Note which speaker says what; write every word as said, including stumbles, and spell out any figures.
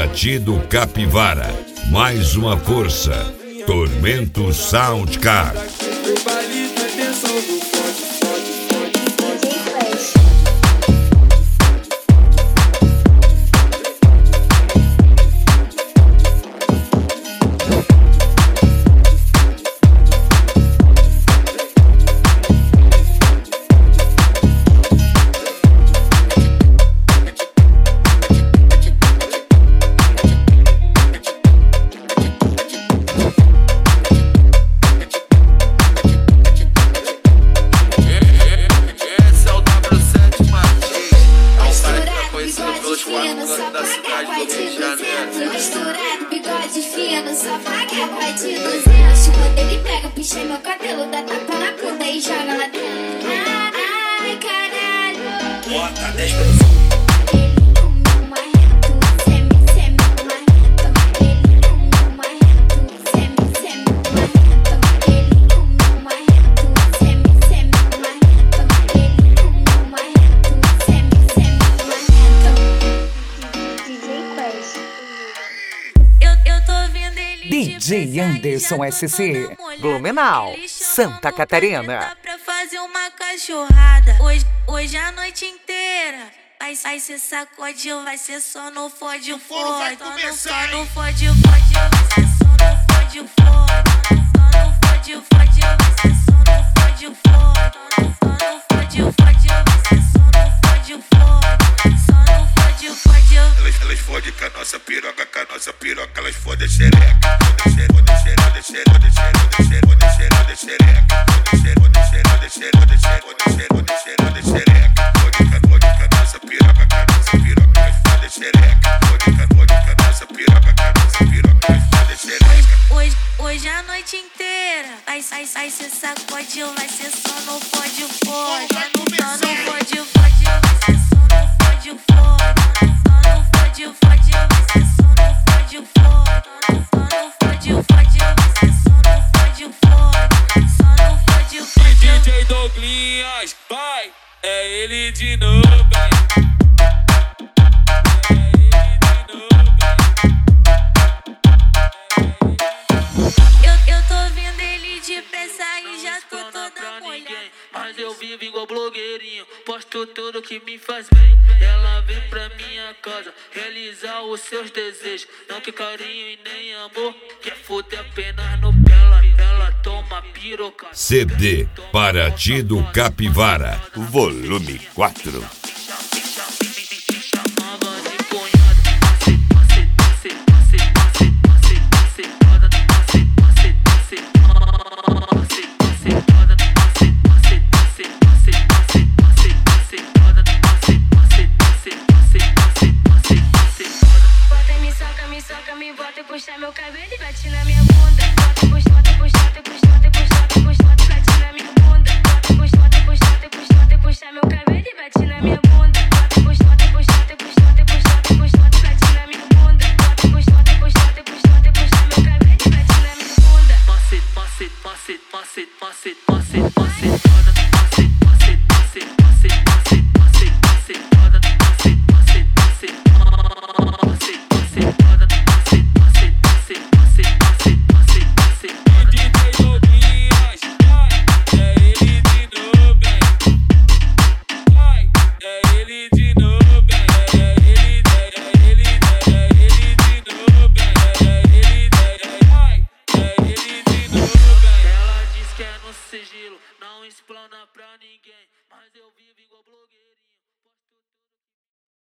Speaker 1: Paraty do Capivara. Mais uma força. Tormento Soundcard.
Speaker 2: Misturado, bigode fino, só paga vai de duzentos. Quando ele pega, pichei meu cabelo, dá tapa na bunda e joga lá dentro. Ai, caralho.
Speaker 3: Bota dez vezes.
Speaker 4: D J Anderson S C, Blumenau, Santa Catarina.
Speaker 5: Dá pra fazer uma cachorrada hoje, hoje a noite inteira. Vai, vai ser sacodinho, vai ser só no fode o fode. Só no fode o fode, vai ser só no fode o fode. Só no fode o fode, vai ser só no fode o fode. Só no fode o fode, vai ser só no fode o fode. Só no fode o fode.
Speaker 6: Elas, elas fodem com a nossa piroca, com a nossa piroca, elas fodem a xereca.
Speaker 5: Hoje, hoje a noite inteira vai, vai, vai ser sacodinho, vai ser só no fode o fode. Só no fode o fode, vai ser só no fode o fode. Só no fode o fode, vai ser só no fode o fode. Só no fode o fode, vai ser só no fode o fode. Só no fode o fode.
Speaker 3: D J Douglinhas, vai, é ele de novo, vai. Mas eu vivo igual blogueirinho, posto tudo que me faz bem. Ela vem pra minha casa realizar os seus desejos. Não que carinho e nem amor, quer foder apenas no pela. Ela toma piroca.
Speaker 1: C D Paraty do Capivara,
Speaker 7: volume quatro.
Speaker 2: Puxa meu cabelo e bate na minha bunda. Puxa, puxa, puxa, puxa, puxa, puxa, bate na minha bunda. Puxa, puxa, puxa, puxa meu cabelo e bate na minha bunda. Puxa, puxa, puxa, puxa, puxa, bate na minha bunda. Puxa, puxa, puxa, puxa meu cabelo e bate na minha bunda.
Speaker 3: Passe, passe, passe, passe, passe, passe, passe, roda, passe, passe, passe, passe, passe, passe, passe, roda, passe, passe, passe, passe, passe, roda. Não explana pra ninguém, mas eu vivo igual blogueiro.